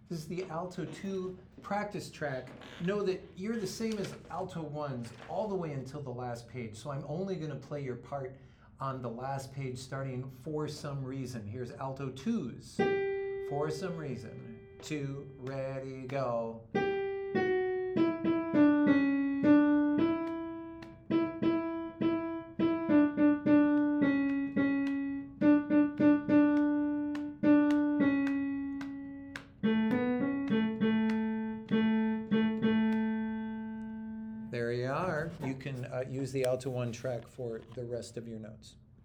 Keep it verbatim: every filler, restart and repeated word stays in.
This is the alto two practice track. Know that you're the same as alto ones all the way until the last page. So I'm only going to play your part on the last page starting For Some Reason. Here's alto twos. For some reason. Two, ready, go. There you are. You can uh, use the alto one track for the rest of your notes.